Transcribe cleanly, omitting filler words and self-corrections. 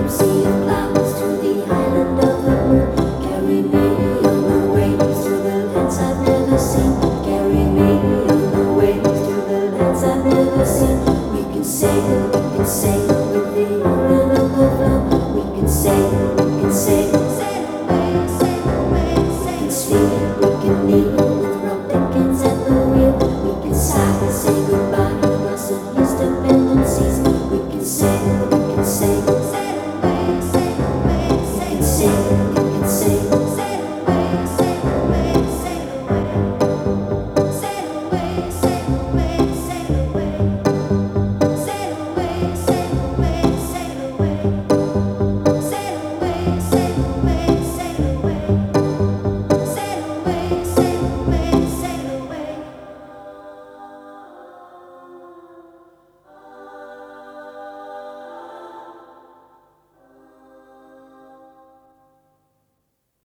sea of clouds to the island of the moon. Carry me on the waves to the lands I've never seen. Carry me on the waves to the lands I've never seen. We can sail with the ocean of love. We can sail